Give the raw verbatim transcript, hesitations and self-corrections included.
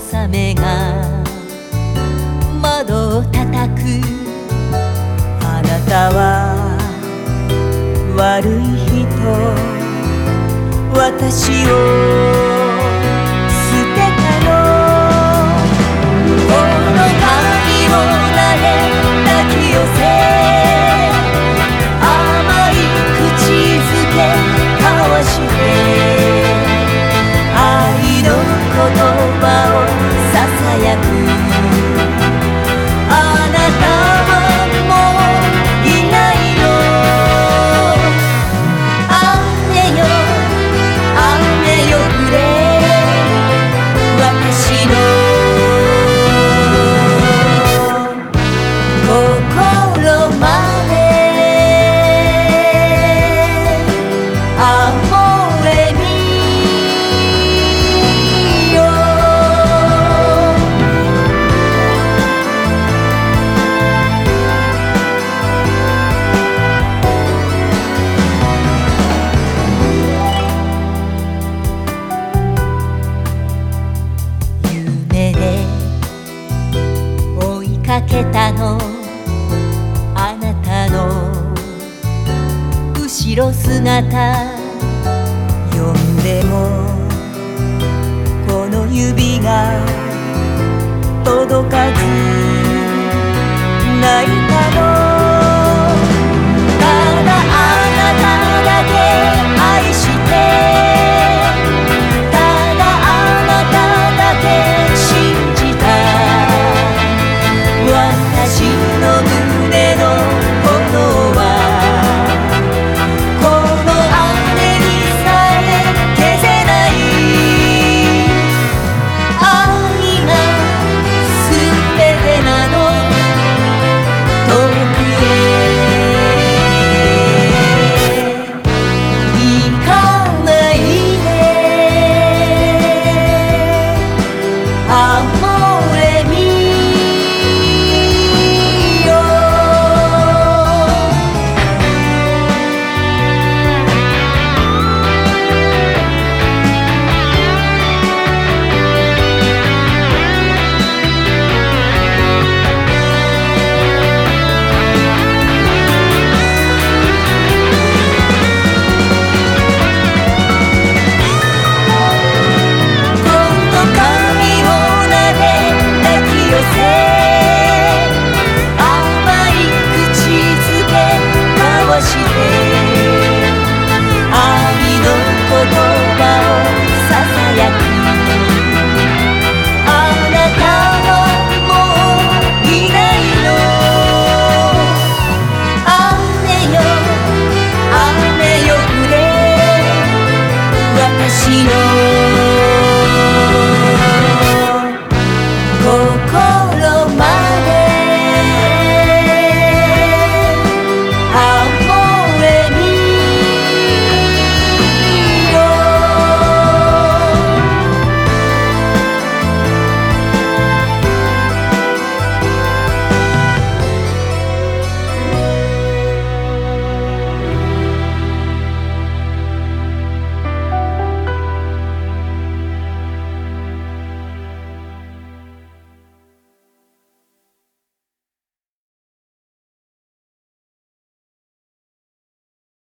小雨が窓を叩く。あなたは悪い人、私を捨てたの。この髪を撫で抱き寄せ、甘い口づけ交わして、愛の言葉をささやく。あなたはもういないの。雨よ雨よ降れ、私の心まで。アモレミよ。夢で追いかけたの、あなたの後ろ姿。呼んでもこの指が届かず泣いて